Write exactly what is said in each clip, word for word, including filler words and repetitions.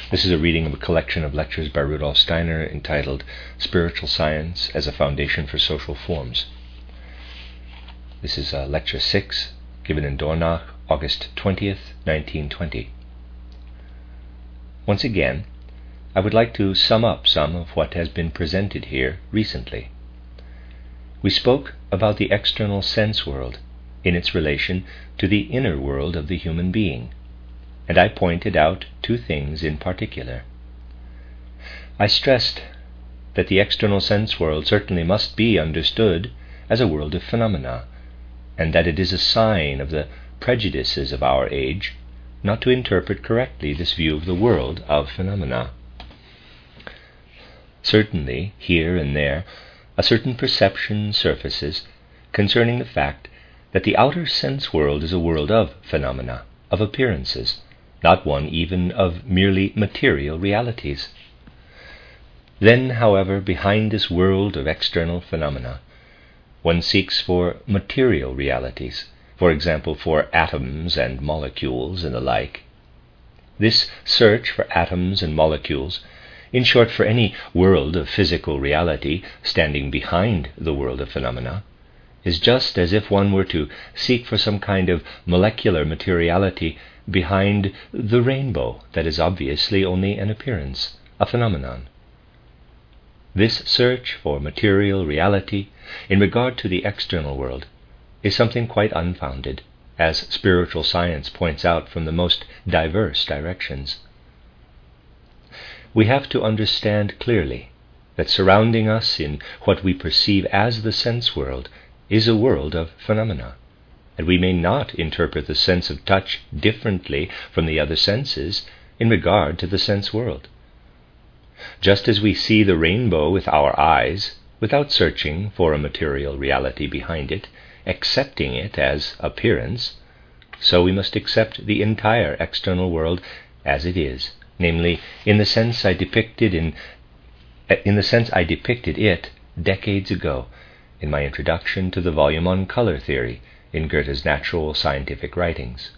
This is a reading of a collection of lectures by Rudolf Steiner entitled Spiritual Science as a Foundation for Social Forms. This is uh, Lecture six, given in Dornach, August twentieth, nineteen twenty. Once again, I would like to sum up some of what has been presented here recently. We spoke about the external sense world in its relation to the inner world of the human being, and I pointed out two things in particular. I stressed that the external sense world certainly must be understood as a world of phenomena, and that it is a sign of the prejudices of our age not to interpret correctly this view of the world of phenomena. Certainly, here and there, a certain perception surfaces concerning the fact that the outer sense world is a world of phenomena, of appearances, not one even of merely material realities. Then, however, behind this world of external phenomena, one seeks for material realities, for example, for atoms and molecules and the like. This search for atoms and molecules, in short, for any world of physical reality standing behind the world of phenomena, is just as if one were to seek for some kind of molecular materiality behind the rainbow that is obviously only an appearance, a phenomenon. This search for material reality in regard to the external world is something quite unfounded, as spiritual science points out from the most diverse directions. We have to understand clearly that surrounding us in what we perceive as the sense world is a world of phenomena, and we may not interpret the sense of touch differently from the other senses in regard to the sense world. Just as we see the rainbow with our eyes, without searching for a material reality behind it, accepting it as appearance, so we must accept the entire external world as it is, namely, in the sense I depicted in, in the sense I depicted it decades ago in my introduction to the volume on color theory in Goethe's Natural Scientific Writings.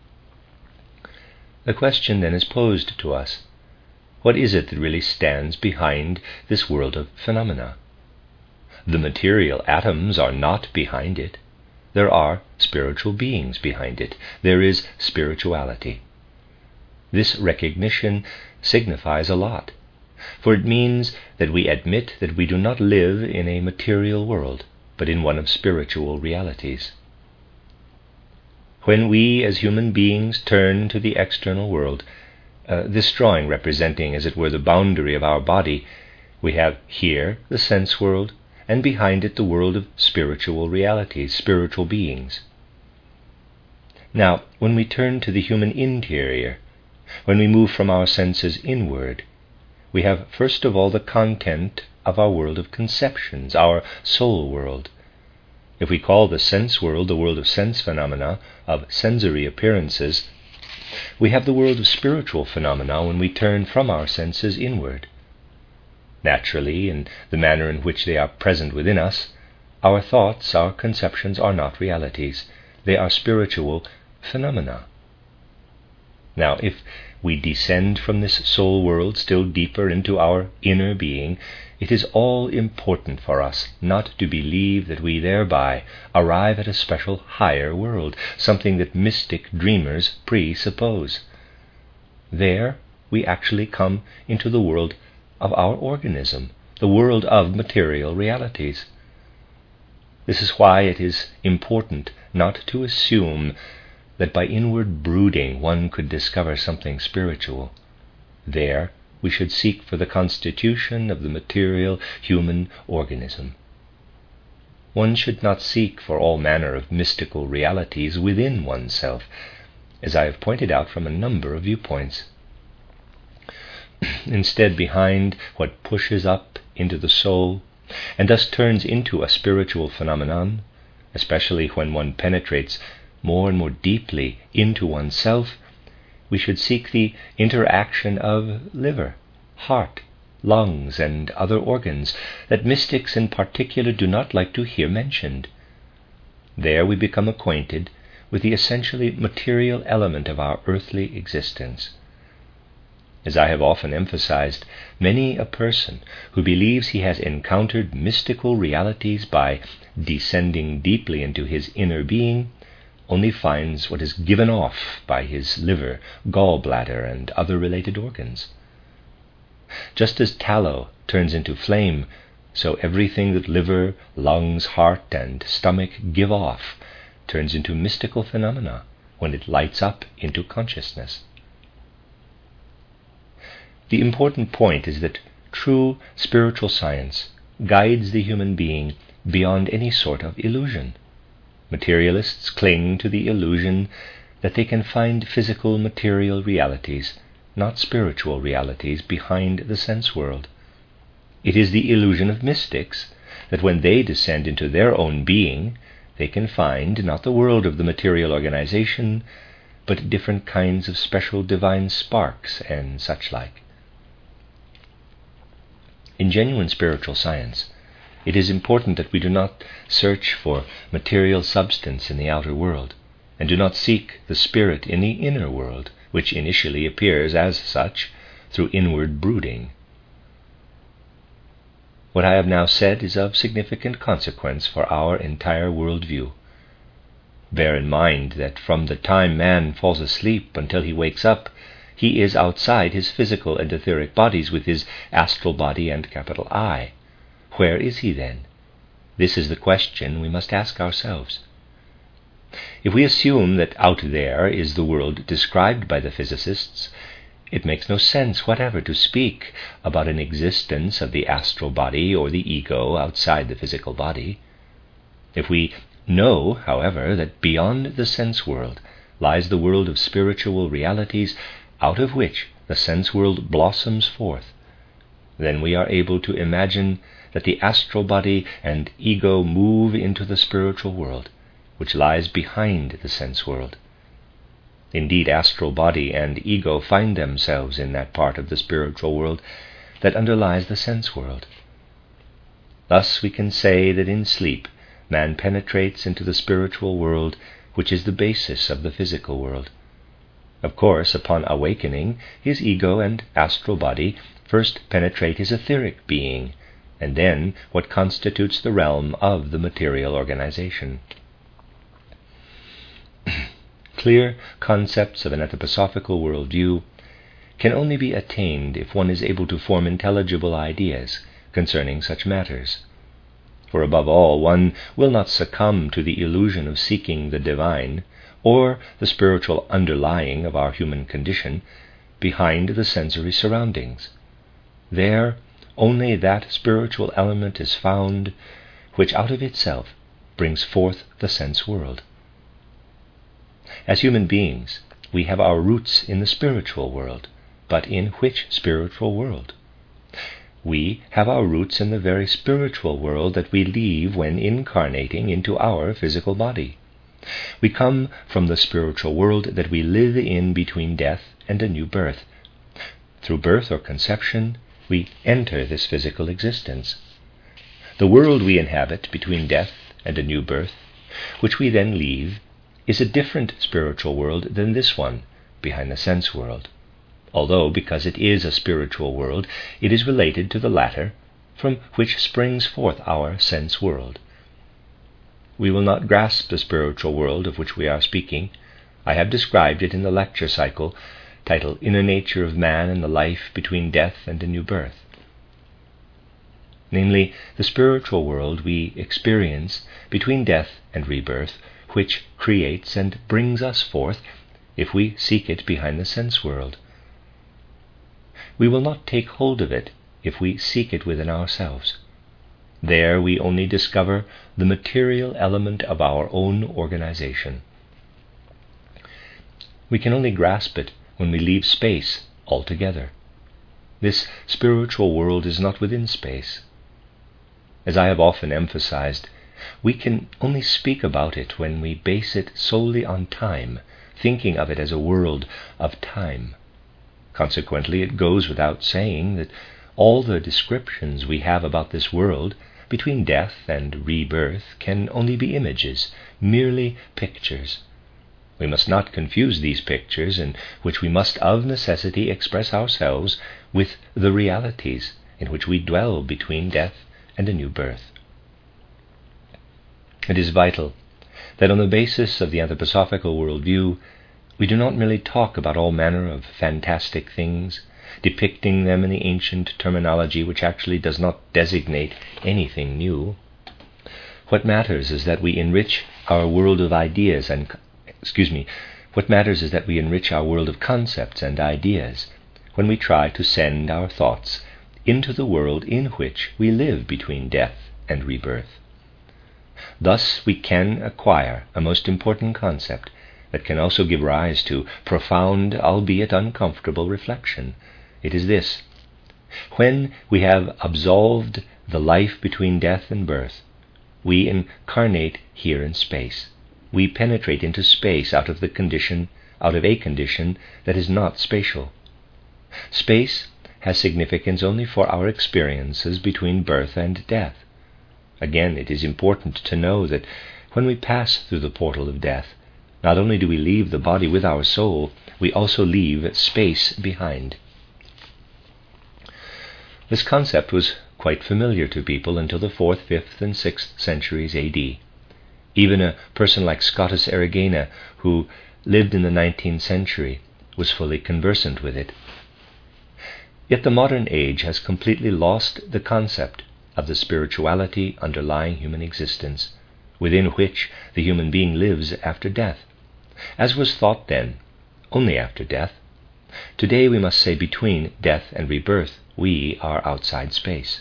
The question then is posed to us: what is it that really stands behind this world of phenomena? The material atoms are not behind it. There are spiritual beings behind it. There is spirituality. This recognition signifies a lot, for it means that we admit that we do not live in a material world, but in one of spiritual realities. When we as human beings turn to the external world, uh, this drawing representing as it were the boundary of our body, we have here the sense world, and behind it the world of spiritual realities, spiritual beings. Now, when we turn to the human interior, when we move from our senses inward, we have first of all the content of our world of conceptions, our soul world. If we call the sense world the world of sense phenomena, of sensory appearances, we have the world of spiritual phenomena when we turn from our senses inward. Naturally, in the manner in which they are present within us, our thoughts, our conceptions are not realities. They are spiritual phenomena. Now, if we descend from this soul world still deeper into our inner being, it is all important for us not to believe that we thereby arrive at a special higher world, something that mystic dreamers presuppose. There we actually come into the world of our organism, the world of material realities. This is why it is important not to assume that by inward brooding one could discover something spiritual. There we should seek for the constitution of the material human organism. One should not seek for all manner of mystical realities within oneself, as I have pointed out from a number of viewpoints. Instead, behind what pushes up into the soul and thus turns into a spiritual phenomenon, especially when one penetrates more and more deeply into oneself, we should seek the interaction of liver, heart, lungs, and other organs that mystics in particular do not like to hear mentioned. There we become acquainted with the essentially material element of our earthly existence. As I have often emphasized, many a person who believes he has encountered mystical realities by descending deeply into his inner being only finds what is given off by his liver, gallbladder, and other related organs. Just as tallow turns into flame, so everything that liver, lungs, heart, and stomach give off turns into mystical phenomena when it lights up into consciousness. The important point is that true spiritual science guides the human being beyond any sort of illusion. Materialists cling to the illusion that they can find physical material realities, not spiritual realities, behind the sense world. It is the illusion of mystics that when they descend into their own being, they can find not the world of the material organization, but different kinds of special divine sparks and such like. In genuine spiritual science, it is important that we do not search for material substance in the outer world, and do not seek the spirit in the inner world, which initially appears as such through inward brooding. What I have now said is of significant consequence for our entire worldview. Bear in mind that from the time man falls asleep until he wakes up, he is outside his physical and etheric bodies with his astral body and capital I. Where is he then? This is the question we must ask ourselves. If we assume that out there is the world described by the physicists, it makes no sense whatever to speak about an existence of the astral body or the ego outside the physical body. If we know, however, that beyond the sense world lies the world of spiritual realities, out of which the sense world blossoms forth, then we are able to imagine that the astral body and ego move into the spiritual world, which lies behind the sense world. Indeed, astral body and ego find themselves in that part of the spiritual world that underlies the sense world. Thus we can say that in sleep man penetrates into the spiritual world, which is the basis of the physical world. Of course, upon awakening, his ego and astral body first penetrate his etheric being, and then what constitutes the realm of the material organization. Clear concepts of an anthroposophical worldview can only be attained if one is able to form intelligible ideas concerning such matters. For above all, one will not succumb to the illusion of seeking the divine or the spiritual underlying of our human condition behind the sensory surroundings. There only that spiritual element is found which out of itself brings forth the sense world. As human beings, we have our roots in the spiritual world, but in which spiritual world? We have our roots in the very spiritual world that we leave when incarnating into our physical body. We come from the spiritual world that we live in between death and a new birth. Through birth or conception, we enter this physical existence. The world we inhabit between death and a new birth, which we then leave, is a different spiritual world than this one behind the sense world, although because it is a spiritual world, it is related to the latter, from which springs forth our sense world. We will not grasp the spiritual world of which we are speaking. I have described it in the lecture cycle titled Inner Nature of Man and the Life Between Death and a New Birth. Namely, the spiritual world we experience between death and rebirth, which creates and brings us forth if we seek it behind the sense world. We will not take hold of it if we seek it within ourselves. There we only discover the material element of our own organization. We can only grasp it when we leave space altogether. This spiritual world is not within space. As I have often emphasized, we can only speak about it when we base it solely on time, thinking of it as a world of time. Consequently, it goes without saying that all the descriptions we have about this world between death and rebirth can only be images, merely pictures. We must not confuse these pictures, in which we must of necessity express ourselves, with the realities in which we dwell between death and a new birth. It is vital that on the basis of the anthroposophical worldview, we do not merely talk about all manner of fantastic things, depicting them in the ancient terminology which actually does not designate anything new. What matters is that we enrich our world of ideas and, excuse me, what matters is that we enrich our world of concepts and ideas when we try to send our thoughts into the world in which we live between death and rebirth. Thus we can acquire a most important concept that can also give rise to profound, albeit uncomfortable, reflection. It is this: when we have absolved the life between death and birth, we incarnate here in space. We penetrate into space out of the condition, out of a condition that is not spatial. Space has significance only for our experiences between birth and death. Again, it is important to know that when we pass through the portal of death, not only do we leave the body with our soul, we also leave space behind. This concept was quite familiar to people until the fourth, fifth, and sixth centuries A D. Even a person like Scotus Erigena, who lived in the nineteenth century, was fully conversant with it. Yet the modern age has completely lost the concept of the spirituality underlying human existence, within which the human being lives after death, as was thought then, only after death. Today we must say between death and rebirth, we are outside space.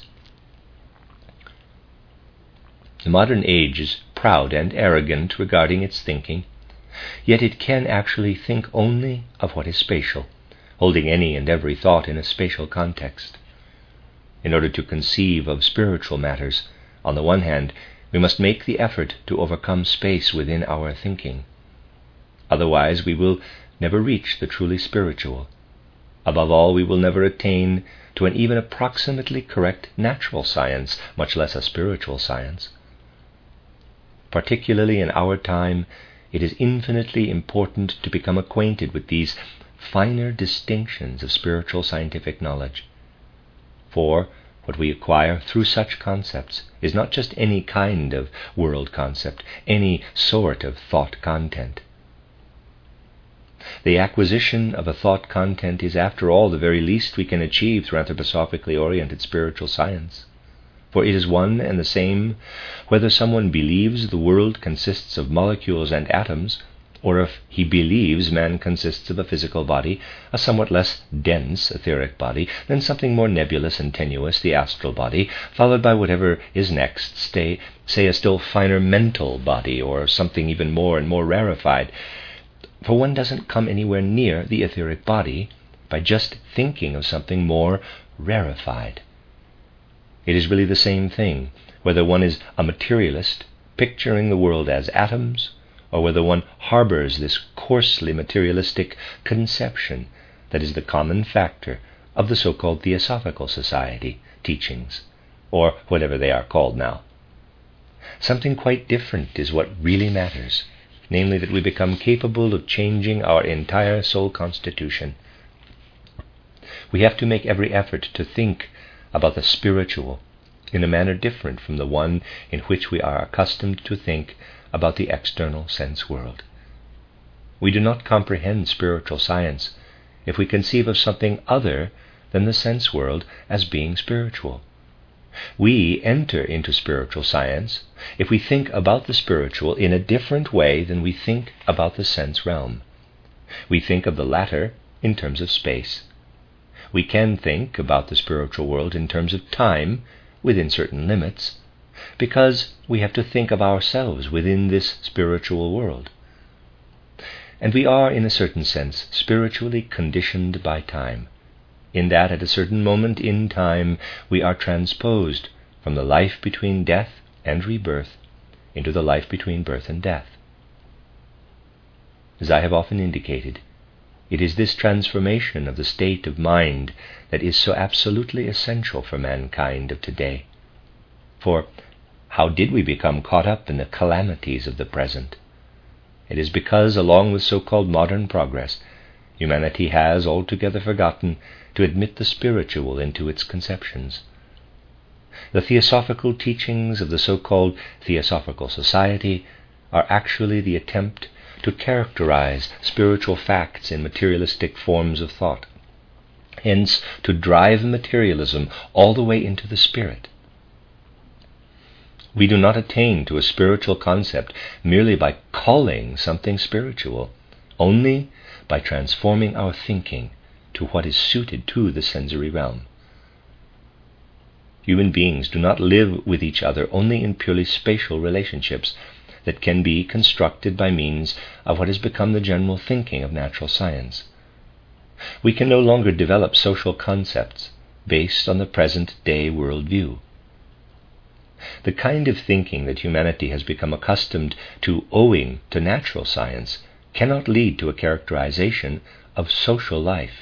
The modern age is proud and arrogant regarding its thinking, yet it can actually think only of what is spatial, holding any and every thought in a spatial context. In order to conceive of spiritual matters, on the one hand, we must make the effort to overcome space within our thinking. Otherwise, we will never reach the truly spiritual. Above all, we will never attain to an even approximately correct natural science, much less a spiritual science. Particularly in our time, it is infinitely important to become acquainted with these finer distinctions of spiritual scientific knowledge. For what we acquire through such concepts is not just any kind of world concept, any sort of thought content. The acquisition of a thought content is, after all, the very least we can achieve through anthroposophically oriented spiritual science. For it is one and the same whether someone believes the world consists of molecules and atoms, or if he believes man consists of a physical body, a somewhat less dense etheric body, then something more nebulous and tenuous, the astral body, followed by whatever is next, stay, say a still finer mental body, or something even more and more rarefied. For one doesn't come anywhere near the etheric body by just thinking of something more rarefied. It is really the same thing, whether one is a materialist, picturing the world as atoms, or whether one harbors this coarsely materialistic conception that is the common factor of the so-called Theosophical Society teachings, or whatever they are called now. Something quite different is what really matters, namely that we become capable of changing our entire soul constitution. We have to make every effort to think about the spiritual in a manner different from the one in which we are accustomed to think about the external sense world. We do not comprehend spiritual science if we conceive of something other than the sense world as being spiritual. We enter into spiritual science if we think about the spiritual in a different way than we think about the sense realm. We think of the latter in terms of space. We can think about the spiritual world in terms of time, within certain limits, because we have to think of ourselves within this spiritual world. And we are, in a certain sense, spiritually conditioned by time, in that at a certain moment in time we are transposed from the life between death and rebirth into the life between birth and death. As I have often indicated, it is this transformation of the state of mind that is so absolutely essential for mankind of today. For how did we become caught up in the calamities of the present? It is because, along with so-called modern progress, humanity has altogether forgotten to admit the spiritual into its conceptions. The theosophical teachings of the so-called Theosophical Society are actually the attempt to characterize spiritual facts in materialistic forms of thought, hence to drive materialism all the way into the spirit. We do not attain to a spiritual concept merely by calling something spiritual, only by transforming our thinking to what is suited to the sensory realm. Human beings do not live with each other only in purely spatial relationships that can be constructed by means of what has become the general thinking of natural science. We can no longer develop social concepts based on the present-day worldview. The kind of thinking that humanity has become accustomed to owing to natural science cannot lead to a characterization of social life.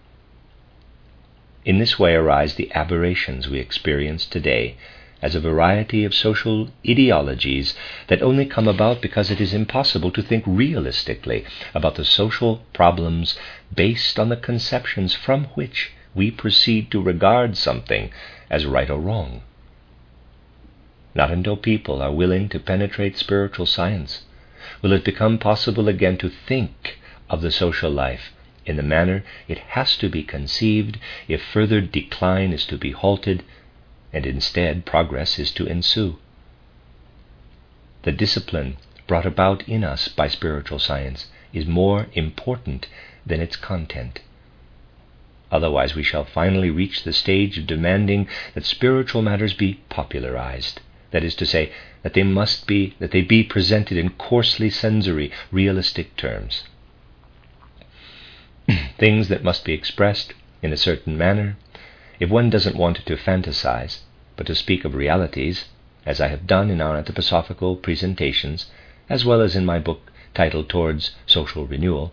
In this way arise the aberrations we experience today as a variety of social ideologies that only come about because it is impossible to think realistically about the social problems based on the conceptions from which we proceed to regard something as right or wrong. Not until people are willing to penetrate spiritual science will it become possible again to think of the social life in the manner it has to be conceived if further decline is to be halted and instead progress is to ensue. The discipline brought about in us by spiritual science is more important than its content. Otherwise we shall finally reach the stage of demanding that spiritual matters be popularized. That is to say, that they must be, that they be presented in coarsely sensory, realistic terms. Things that must be expressed in a certain manner. If one doesn't want to fantasize, but to speak of realities, as I have done in our anthroposophical presentations, as well as in my book titled Towards Social Renewal,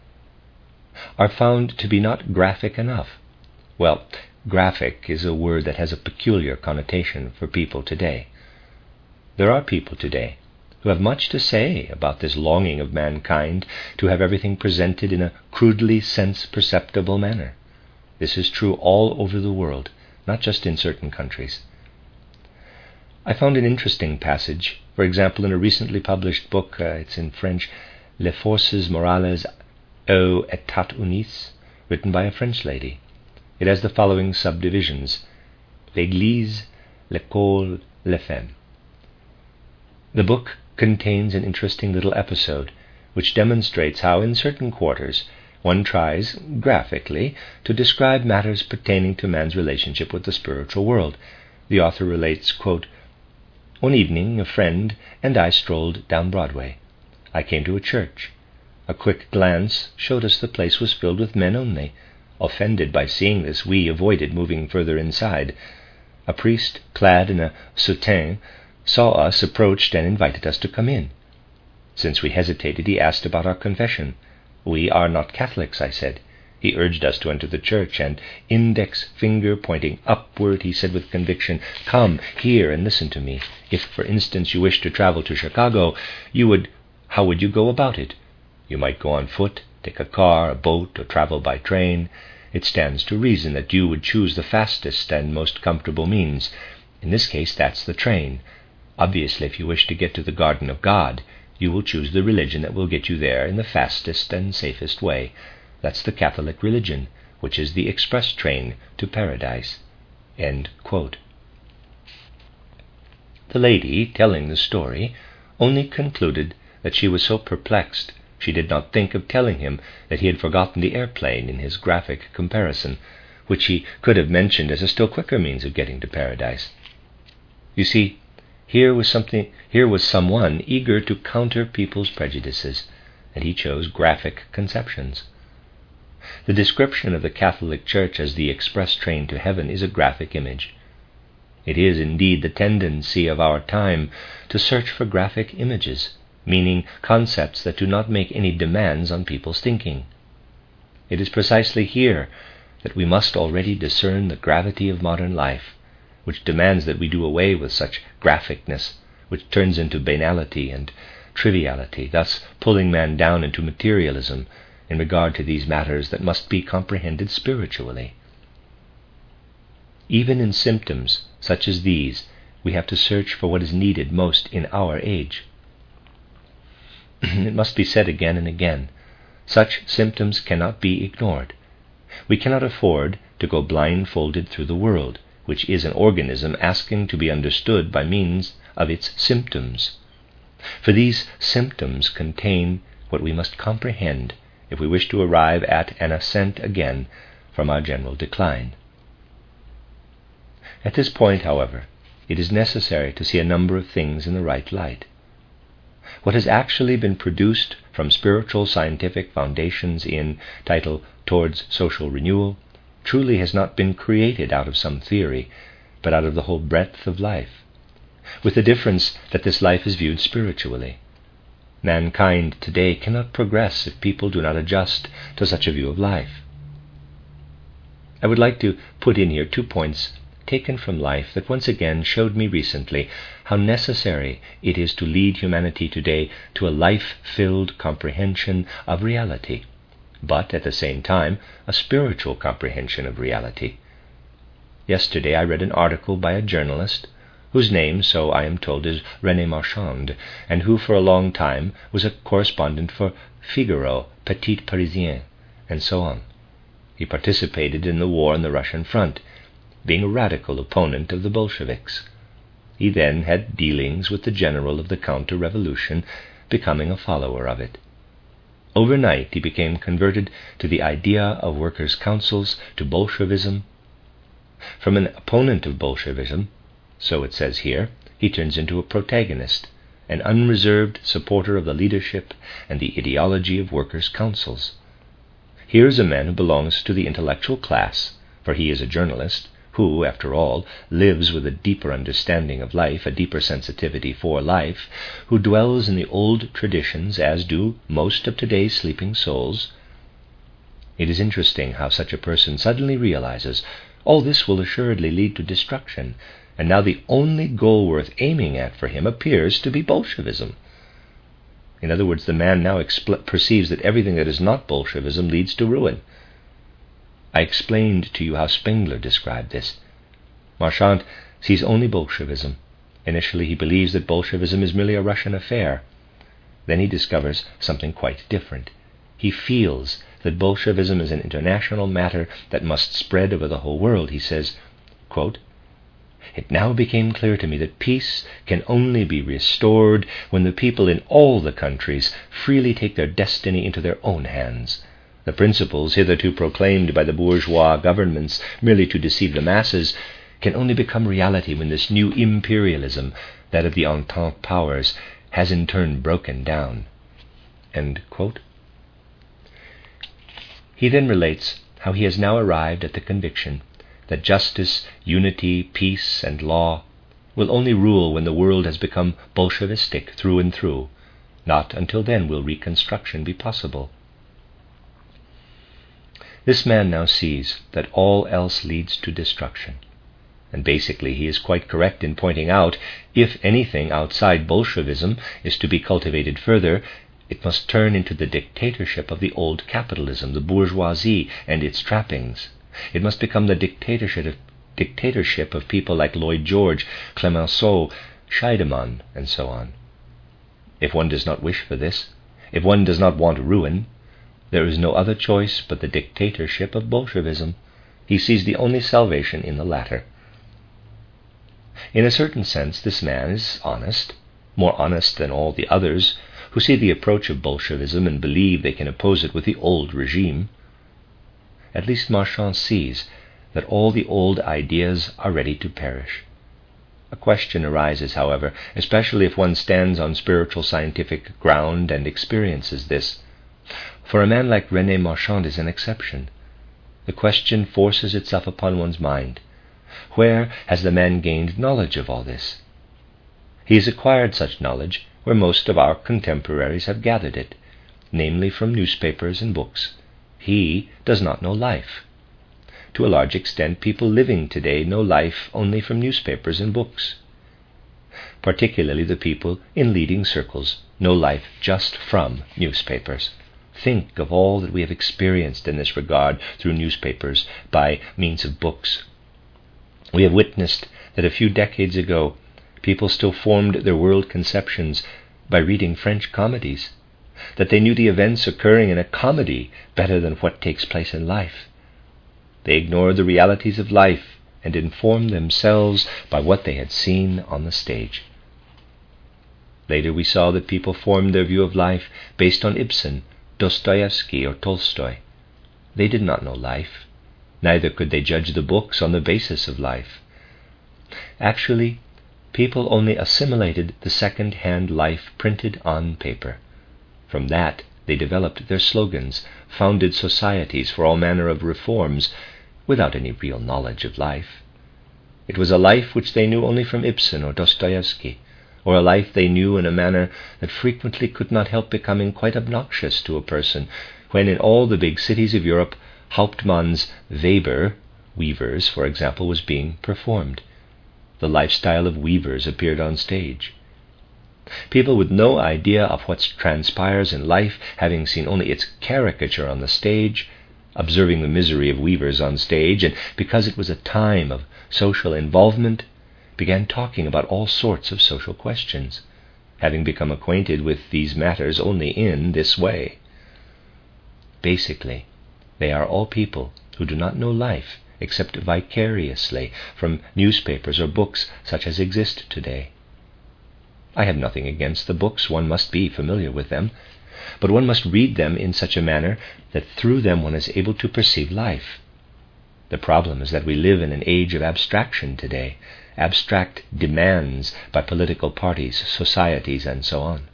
are found to be not graphic enough. Well, graphic is a word that has a peculiar connotation for people today. There are people today who have much to say about this longing of mankind to have everything presented in a crudely sense-perceptible manner. This is true all over the world, not just in certain countries. I found an interesting passage, for example, in a recently published book, uh, it's in French, Les Forces Morales au État Unis, written by a French lady. It has the following subdivisions: L'Église, l'École, les femmes. The book contains an interesting little episode which demonstrates how in certain quarters one tries, graphically, to describe matters pertaining to man's relationship with the spiritual world. The author relates, quote, "One evening a friend and I strolled down Broadway. I came to a church. A quick glance showed us the place was filled with men only. Offended by seeing this, we avoided moving further inside. A priest, clad in a soutane, saw us, approached, and invited us to come in. Since we hesitated, he asked about our confession. We are not Catholics, I said. He urged us to enter the church, and, index finger pointing upward, he said with conviction, 'Come here and listen to me. If, for instance, you wish to travel to Chicago, you would, how would you go about it? You might go on foot, take a car, a boat, or travel by train. It stands to reason that you would choose the fastest and most comfortable means. In this case, that's the train. Obviously, if you wish to get to the Garden of God, you will choose the religion that will get you there in the fastest and safest way. That's the Catholic religion, which is the express train to paradise." End quote. The lady, telling the story, only concluded that she was so perplexed she did not think of telling him that he had forgotten the airplane in his graphic comparison, which he could have mentioned as a still quicker means of getting to paradise. You see, Here was something. Here was someone eager to counter people's prejudices, and he chose graphic conceptions. The description of the Catholic Church as the express train to heaven is a graphic image. It is indeed the tendency of our time to search for graphic images, meaning concepts that do not make any demands on people's thinking. It is precisely here that we must already discern the gravity of modern life, which demands that we do away with such graphicness, which turns into banality and triviality, thus pulling man down into materialism in regard to these matters that must be comprehended spiritually. Even in symptoms such as these, we have to search for what is needed most in our age. It must be said again and again, such symptoms cannot be ignored. We cannot afford to go blindfolded through the world, which is an organism asking to be understood by means of its symptoms. For these symptoms contain what we must comprehend if we wish to arrive at an ascent again from our general decline. At this point, however, it is necessary to see a number of things in the right light. What has actually been produced from spiritual scientific foundations in title Towards Social Renewal truly has not been created out of some theory, but out of the whole breadth of life, with the difference that this life is viewed spiritually. Mankind today cannot progress if people do not adjust to such a view of life. I would like to put in here two points taken from life that once again showed me recently how necessary it is to lead humanity today to a life-filled comprehension of reality, but at the same time a spiritual comprehension of reality. Yesterday I read an article by a journalist whose name, so I am told, is René Marchand, and who for a long time was a correspondent for Figaro, Petit Parisien, and so on. He participated in the war on the Russian front, being a radical opponent of the Bolsheviks. He then had dealings with the general of the counter-revolution, becoming a follower of it. Overnight he became converted to the idea of workers' councils, to Bolshevism. From an opponent of Bolshevism, so it says here, he turns into a protagonist, an unreserved supporter of the leadership and the ideology of workers' councils. Here is a man who belongs to the intellectual class, for he is a journalist, who, after all, lives with a deeper understanding of life, a deeper sensitivity for life, who dwells in the old traditions, as do most of today's sleeping souls. It is interesting how such a person suddenly realizes all this will assuredly lead to destruction, and now the only goal worth aiming at for him appears to be Bolshevism. In other words, the man now expl- perceives that everything that is not Bolshevism leads to ruin. I explained to you how Spengler described this. Marchand sees only Bolshevism. Initially he believes that Bolshevism is merely a Russian affair. Then he discovers something quite different. He feels that Bolshevism is an international matter that must spread over the whole world. He says, quote, "It now became clear to me that peace can only be restored when the people in all the countries freely take their destiny into their own hands. The principles hitherto proclaimed by the bourgeois governments merely to deceive the masses can only become reality when this new imperialism, that of the Entente powers, has in turn broken down." End quote. He then relates how he has now arrived at the conviction that justice, unity, peace, and law will only rule when the world has become Bolshevistic through and through. Not until then will reconstruction be possible. This man now sees that all else leads to destruction, and basically he is quite correct in pointing out, if anything outside Bolshevism is to be cultivated further, it must turn into the dictatorship of the old capitalism, the bourgeoisie and its trappings. It must become the dictatorship of, dictatorship of people like Lloyd George, Clemenceau, Scheidemann, and so on. If one does not wish for this, if one does not want ruin, there is no other choice but the dictatorship of Bolshevism. He sees the only salvation in the latter. In a certain sense, this man is honest, more honest than all the others who see the approach of Bolshevism and believe they can oppose it with the old regime. At least Marchand sees that all the old ideas are ready to perish. A question arises, however, especially if one stands on spiritual scientific ground and experiences this. For a man like René Marchand is an exception. The question forces itself upon one's mind. Where has the man gained knowledge of all this? He has acquired such knowledge where most of our contemporaries have gathered it, namely from newspapers and books. He does not know life. To a large extent, people living today know life only from newspapers and books. particularly the people in leading circles, know life just from newspapers. Think of all that we have experienced in this regard through newspapers by means of books. We have witnessed that a few decades ago, people still formed their world conceptions by reading French comedies, that they knew the events occurring in a comedy better than what takes place in life. They ignored the realities of life and informed themselves by what they had seen on the stage. Later we saw that people formed their view of life based on Ibsen, Dostoevsky, or Tolstoy. They did not know life, neither could they judge the books on the basis of life. Actually, people only assimilated the second-hand life printed on paper. From that, they developed their slogans, founded societies for all manner of reforms, without any real knowledge of life. It was a life which they knew only from Ibsen or Dostoevsky, or a life they knew in a manner that frequently could not help becoming quite obnoxious to a person, when in all the big cities of Europe, Hauptmann's Weber, weavers, for example, was being performed. The lifestyle of weavers appeared on stage. People with no idea of what transpires in life, having seen only its caricature on the stage, observing the misery of weavers on stage, and because it was a time of social involvement, began talking about all sorts of social questions, having become acquainted with these matters only in this way. Basically, they are all people who do not know life except vicariously from newspapers or books such as exist today. I have nothing against the books, one must be familiar with them, but one must read them in such a manner that through them one is able to perceive life. The problem is that we live in an age of abstraction today, abstract demands by political parties, societies, and so on.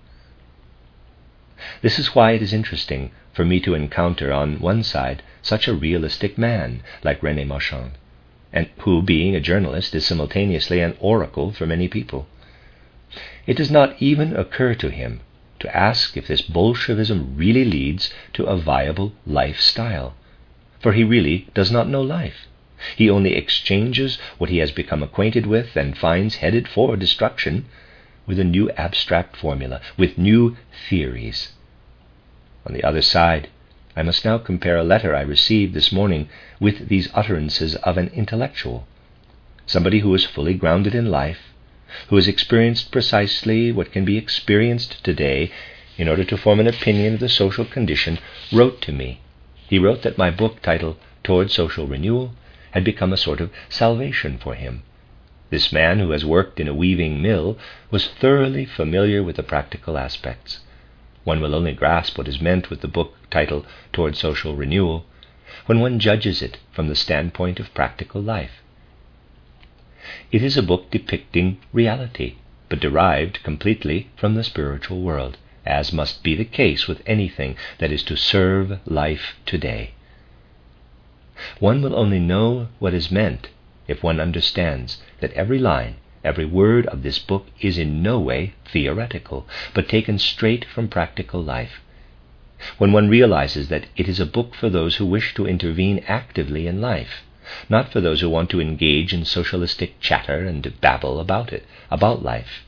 This is why it is interesting for me to encounter on one side such a realistic man like René Marchand, and who, being a journalist, is simultaneously an oracle for many people. It does not even occur to him to ask if this Bolshevism really leads to a viable lifestyle, for he really does not know life. He only exchanges what he has become acquainted with and finds headed for destruction with a new abstract formula, with new theories. On the other side, I must now compare a letter I received this morning with these utterances of an intellectual, somebody who is fully grounded in life, who has experienced precisely what can be experienced today in order to form an opinion of the social condition, wrote to me. He wrote that my book titled Toward Social Renewal had become a sort of salvation for him. This man, who has worked in a weaving mill, was thoroughly familiar with the practical aspects. One will only grasp what is meant with the book titled Toward Social Renewal when one judges it from the standpoint of practical life. It is a book depicting reality, but derived completely from the spiritual world, as must be the case with anything that is to serve life today. One will only know what is meant if one understands that every line, every word of this book is in no way theoretical, but taken straight from practical life. When one realizes that it is a book for those who wish to intervene actively in life, not for those who want to engage in socialistic chatter and babble about it, about life.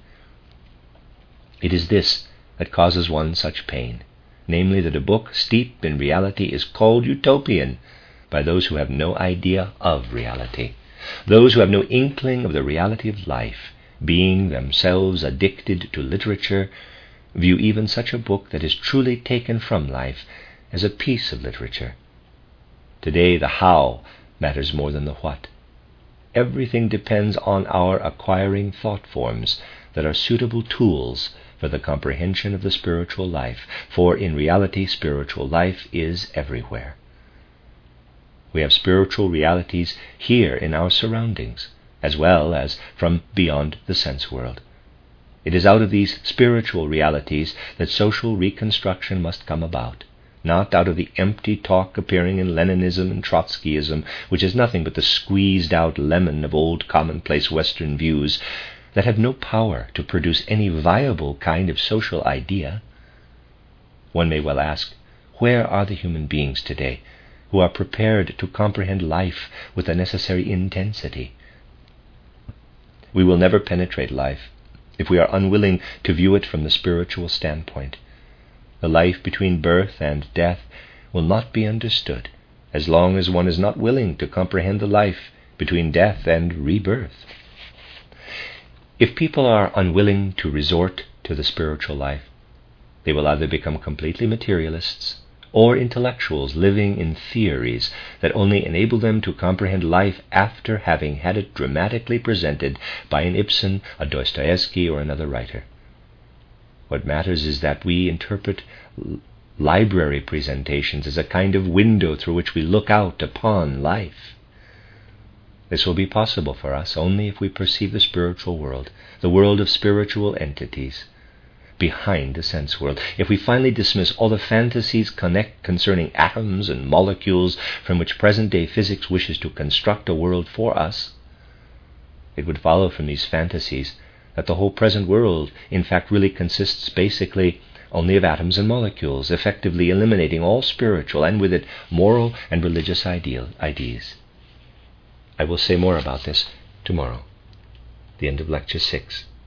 It is this that causes one such pain, namely that a book steeped in reality is called utopian by those who have no idea of reality, those who have no inkling of the reality of life, being themselves addicted to literature, view even such a book that is truly taken from life as a piece of literature. Today the how matters more than the what. Everything depends on our acquiring thought forms that are suitable tools for the comprehension of the spiritual life, for in reality spiritual life is everywhere. We have spiritual realities here in our surroundings, as well as from beyond the sense world. It is out of these spiritual realities that social reconstruction must come about, not out of the empty talk appearing in Leninism and Trotskyism, which is nothing but the squeezed-out lemon of old commonplace Western views that have no power to produce any viable kind of social idea. One may well ask, where are the human beings today who are prepared to comprehend life with the necessary intensity? We will never penetrate life if we are unwilling to view it from the spiritual standpoint. The life between birth and death will not be understood as long as one is not willing to comprehend the life between death and rebirth. If people are unwilling to resort to the spiritual life, they will either become completely materialists or intellectuals living in theories that only enable them to comprehend life after having had it dramatically presented by an Ibsen, a Dostoevsky, or another writer. What matters is that we interpret library presentations as a kind of window through which we look out upon life. This will be possible for us only if we perceive the spiritual world, the world of spiritual entities, behind the sense world. If we finally dismiss all the fantasies connect concerning atoms and molecules from which present-day physics wishes to construct a world for us, it would follow from these fantasies that the whole present world in fact really consists basically only of atoms and molecules, effectively eliminating all spiritual and with it moral and religious ideal ideas. I will say more about this tomorrow. The end of Lecture six.